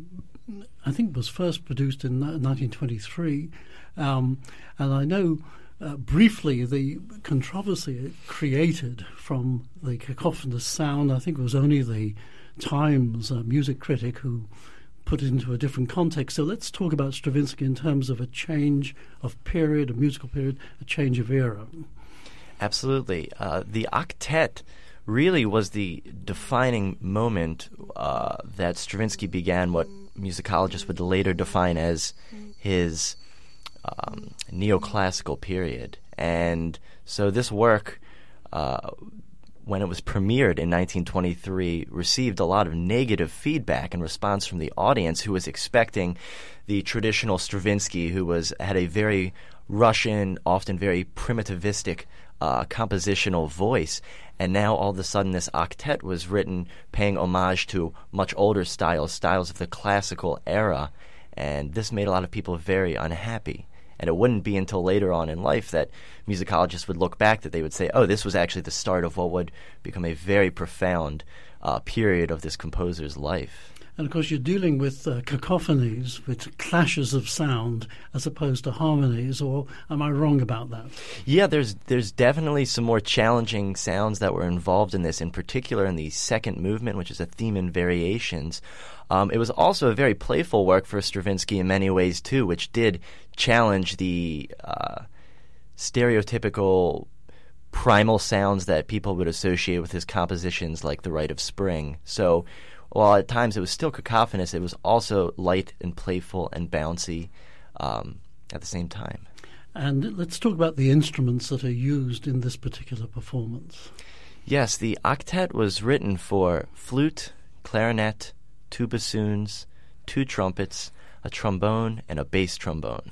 I think was first produced in nineteen twenty-three, um, and I know uh, briefly the controversy it created from the cacophonous sound. I think it was only the Times uh, music critic who put it into a different context. So let's talk about Stravinsky in terms of a change of period, a musical period, a change of era. Absolutely. Uh, the octet really was the defining moment uh, that Stravinsky began what musicologists would later define as his um, neoclassical period. And so this work, uh, when it was premiered in nineteen twenty-three, received a lot of negative feedback and response from the audience, who was expecting the traditional Stravinsky, who was had a very Russian, often very primitivistic uh, compositional voice. And now all of a sudden this octet was written paying homage to much older styles, styles of the classical era. And this made a lot of people very unhappy. And it wouldn't be until later on in life that musicologists would look back that they would say, oh, this was actually the start of what would become a very profound uh, period of this composer's life. And, of course, you're dealing with uh, cacophonies, with clashes of sound, as opposed to harmonies, or am I wrong about that? Yeah, there's there's definitely some more challenging sounds that were involved in this, in particular in the second movement, which is a theme and variations. Um, it was also a very playful work for Stravinsky in many ways, too, which did challenge the uh, stereotypical primal sounds that people would associate with his compositions, like The Rite of Spring. So while at times it was still cacophonous, it was also light and playful and bouncy um, at the same time. And let's talk about the instruments that are used in this particular performance. Yes, the octet was written for flute, clarinet, two bassoons, two trumpets, a trombone, and a bass trombone.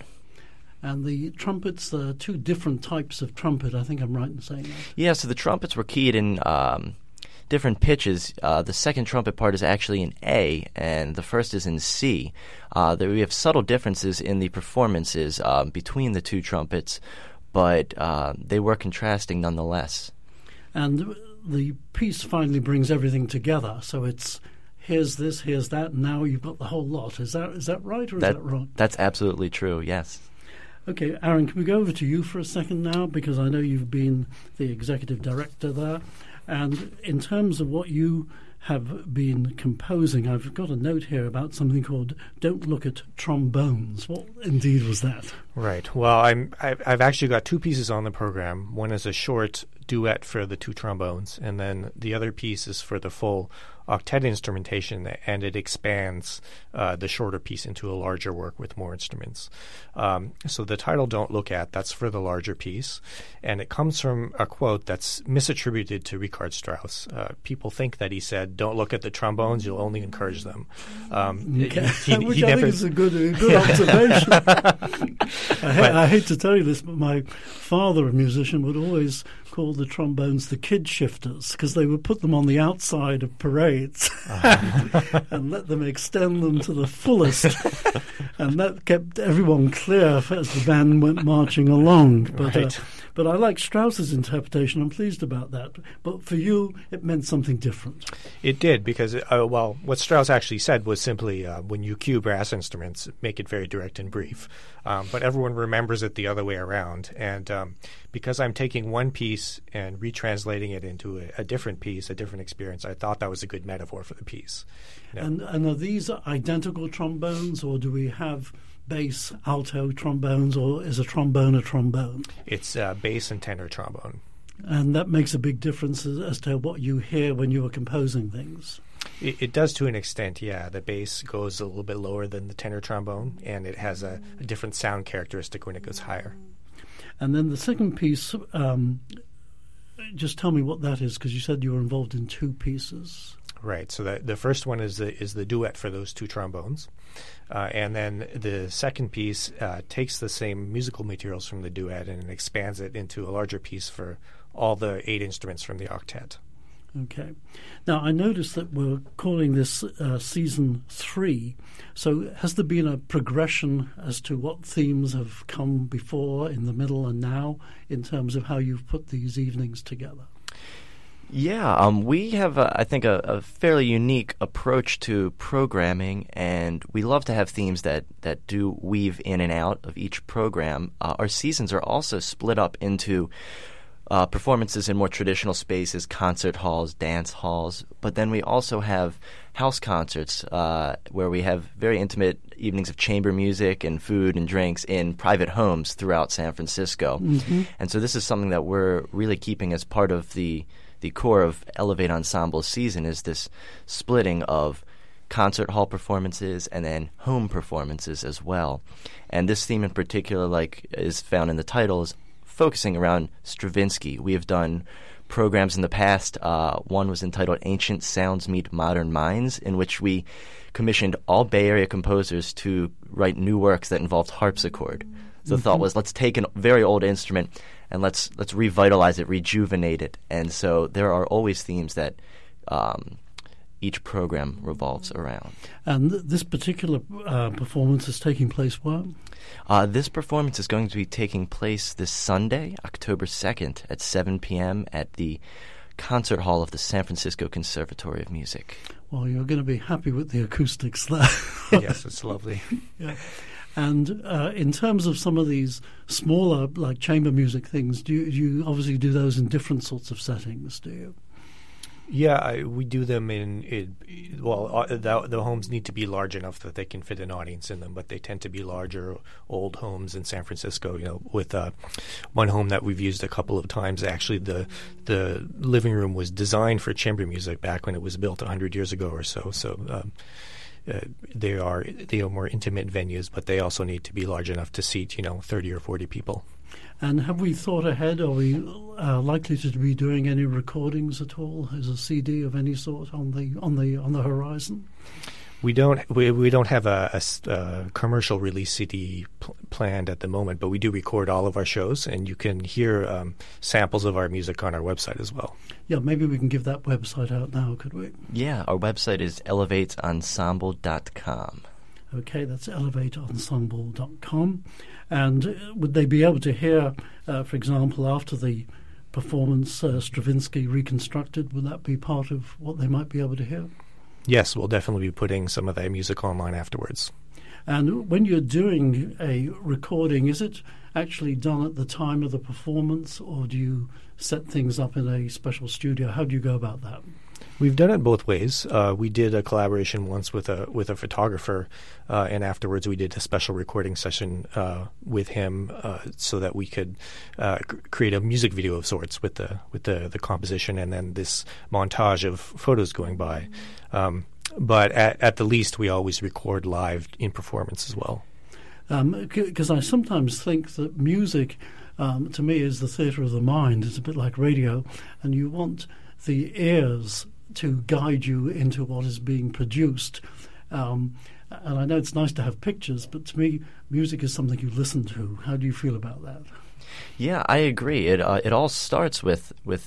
And the trumpets, there are two different types of trumpet, I think I'm right in saying that. Yeah, so the trumpets were keyed in Um, different pitches. Uh, the second trumpet part is actually in A, and the first is in C. Uh, there we have subtle differences in the performances uh, between the two trumpets, but uh, they were contrasting nonetheless. And the piece finally brings everything together, so it's here's this, here's that, and now you've got the whole lot. Is that is that right, or is that, that wrong? That's absolutely true, yes. Okay, Aaron, can we go over to you for a second now, because I know you've been the executive director there. And in terms of what you have been composing, I've got a note here about something called Don't Look at Trombones. What indeed was that? Right. Well, I'm, I've actually got two pieces on the program. One is a short duet for the two trombones, and then the other piece is for the full octet instrumentation, and it expands uh, the shorter piece into a larger work with more instruments. Um, so the title, Don't Look At, that's for the larger piece, and it comes from a quote that's misattributed to Richard Strauss. Uh, people think that he said, don't look at the trombones, you'll only encourage them. Um, okay. he, he, Which he I never think is a good, a good observation. I, ha- I hate to tell you this, but my father, a musician, would always call the trombones the kid shifters, because they would put them on the outside of parades uh-huh. and let them extend them to the fullest. And that kept everyone clear as the band went marching along. But, Right. uh, but I like Strauss's interpretation. I'm pleased about that. But for you, it meant something different. It did, because, uh, well, what Strauss actually said was simply, uh, when you cue brass instruments, make it very direct and brief. Um, but everyone remembers it the other way around. And um, because I'm taking one piece and retranslating it into a, a different piece, a different experience, I thought that was a good metaphor for the piece. You know? And, and are these identical trombones, or do we have bass, alto trombones, or is a trombone a trombone? It's uh, bass and tenor trombone. And that makes a big difference as, as to what you hear when you are composing things. It, it does to an extent, yeah. The bass goes a little bit lower than the tenor trombone, and it has a, a different sound characteristic when it goes higher. And then the second piece, um, just tell me what that is, because you said you were involved in two pieces. Right. So the the first one is the is the duet for those two trombones, uh, and then the second piece uh, takes the same musical materials from the duet and expands it into a larger piece for all the eight instruments from the octet. Okay. Now, I noticed that we're calling this uh, season three. So has there been a progression as to what themes have come before, in the middle, and now, in terms of how you've put these evenings together? Yeah, um, we have, uh, I think, a, a fairly unique approach to programming, and we love to have themes that, that do weave in and out of each program. Uh, our seasons are also split up into uh, performances in more traditional spaces, concert halls, dance halls, but then we also have house concerts uh, where we have very intimate evenings of chamber music and food and drinks in private homes throughout San Francisco. Mm-hmm. And so this is something that we're really keeping as part of the The core of Elevate Ensemble season, is this splitting of concert hall performances and then home performances as well. And this theme in particular, like is found in the title, is focusing around Stravinsky. We have done programs in the past. Uh, one was entitled Ancient Sounds Meet Modern Minds, in which we commissioned all Bay Area composers to write new works that involved harpsichord. So the thought was, let's take a very old instrument and let's let's revitalize it, rejuvenate it. And so there are always themes that um, each program revolves around. And th- this particular uh, performance is taking place where? Uh, this performance is going to be taking place this Sunday, October second, at seven p.m. at the Concert Hall of the San Francisco Conservatory of Music. Well, you're going to be happy with the acoustics there. Yes, it's lovely. Yeah. And uh, in terms of some of these smaller, like chamber music things, do you, you obviously do those in different sorts of settings, do you? Yeah, I, we do them in, in well, uh, the, the homes need to be large enough that they can fit an audience in them, but they tend to be larger, old homes in San Francisco. You know, with uh, one home that we've used a couple of times, actually the the living room was designed for chamber music back when it was built a hundred years ago or so. So um, uh, they are they are more intimate venues, but they also need to be large enough to seat, you know, thirty or forty people. And have we thought ahead? Are we uh, likely to be doing any recordings at all? Is a C D of any sort on the on the on the horizon? We don't we, we don't have a, a, a commercial release C D pl- planned at the moment, but we do record all of our shows, and you can hear um, samples of our music on our website as well. Yeah, maybe we can give that website out now, could we? Yeah, our website is elevate ensemble dot com. Okay, that's elevate ensemble dot com. And uh, would they be able to hear, uh, for example, after the performance, uh, Stravinsky reconstructed? Would that be part of what they might be able to hear? Yes, we'll definitely be putting some of that music online afterwards. And when you're doing a recording, is it actually done at the time of the performance, or do you set things up in a special studio? How do you go about that? We've done it both ways. Uh, we did a collaboration once with a with a photographer, uh, and afterwards we did a special recording session uh, with him, uh, so that we could uh, c- create a music video of sorts with the with the, the composition, and then this montage of photos going by. Um, but at, at the least, we always record live in performance as well. Because um, I sometimes think that music, um, to me, is the theatre of the mind. It's a bit like radio, and you want the ears to guide you into what is being produced. Um, and I know it's nice to have pictures, but to me, music is something you listen to. How do you feel about that? Yeah, I agree. It uh, it all starts with with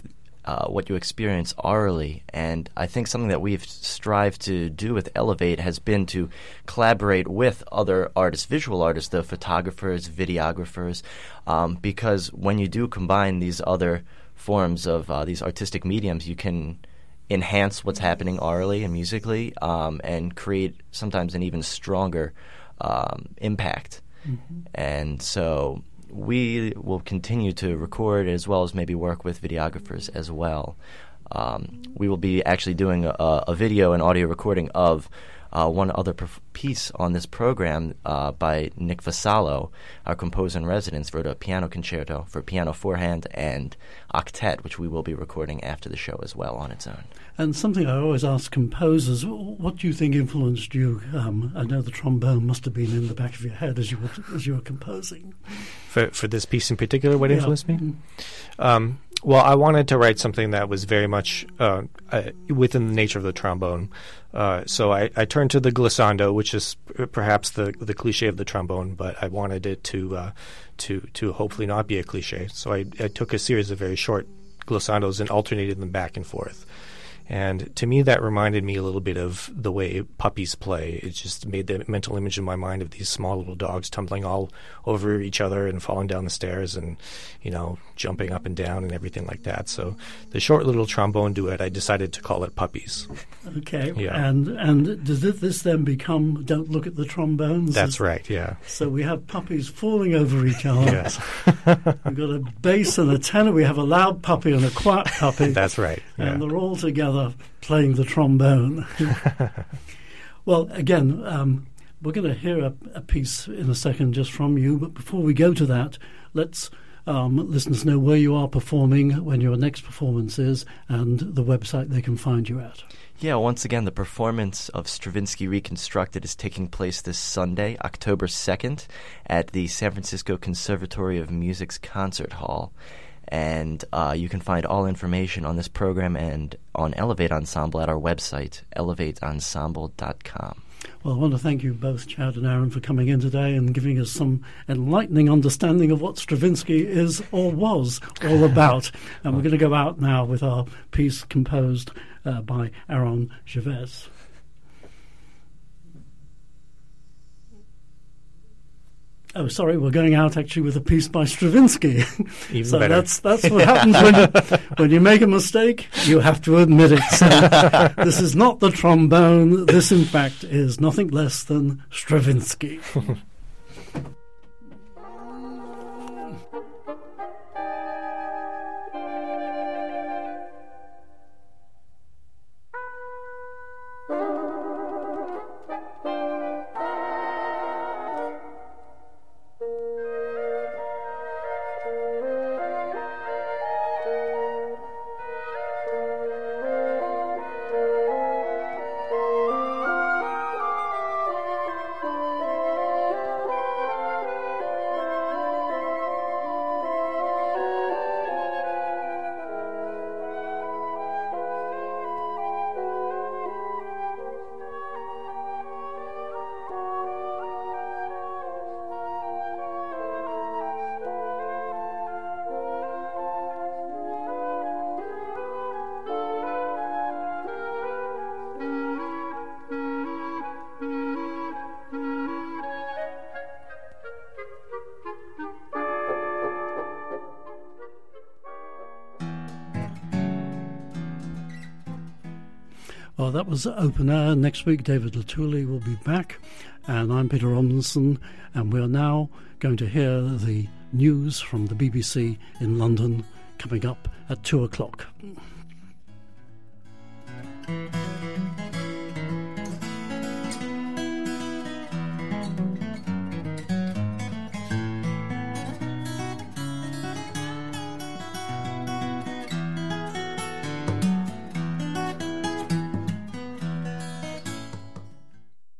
uh, what you experience orally. And I think something that we've strived to do with Elevate has been to collaborate with other artists, visual artists, the photographers, videographers, um, because when you do combine these other forms of uh, these artistic mediums, you can enhance what's happening orally and musically, um, and create sometimes an even stronger um, impact. Mm-hmm. And so we will continue to record as well as maybe work with videographers as well. Um, we will be actually doing a, a video and audio recording of uh, one other perf- piece on this program uh, by Nick Vassallo, our composer in residence, wrote a piano concerto for piano four-hand and octet, which we will be recording after the show as well on its own. And something I always ask composers, what do you think influenced you? Um, I know the trombone must have been in the back of your head as you were, as you were composing. For for this piece in particular, what yeah. influenced me? Um, well, I wanted to write something that was very much uh, uh, within the nature of the trombone. Uh, so I, I turned to the glissando, which is p- perhaps the the cliche of the trombone, but I wanted it to uh, to to hopefully not be a cliche. So I, I took a series of very short glissandos and alternated them back and forth. And to me, that reminded me a little bit of the way puppies play. It just made the mental image in my mind of these small little dogs tumbling all over each other and falling down the stairs and, you know, jumping up and down and everything like that. So the short little trombone duet, I decided to call it Puppies. Okay. Yeah. And and does this then become Don't Look at the Trombones? That's right, yeah. So we have puppies falling over each other. Yes. We've got a bass and a tenor. We have a loud puppy and a quiet puppy. That's right. Yeah. And they're all together playing the trombone. Well, again, um, we're going to hear a, a piece in a second just from you, but before we go to that, let's um, listeners know where you are performing, when your next performance is, and the website they can find you at. Yeah, once again, the performance of Stravinsky Reconstructed is taking place this Sunday, October second, at the San Francisco Conservatory of Music's Concert Hall. And uh, you can find all information on this program and on Elevate Ensemble at our website, elevate ensemble dot com. Well, I want to thank you both, Chad and Aaron, for coming in today and giving us some enlightening understanding of what Stravinsky is or was all about. And we're going to go out now with our piece composed uh, by Aaron Gervais. Oh, sorry, we're going out actually with a piece by Stravinsky. Even so better. that's that's what happens when you, when you make a mistake, you have to admit it. So this is not the trombone. This, in fact, is nothing less than Stravinsky. Well, that was Open Air. Next week, David Latuli will be back. And I'm Peter Robinson. And we're now going to hear the news from the B B C in London coming up at two o'clock.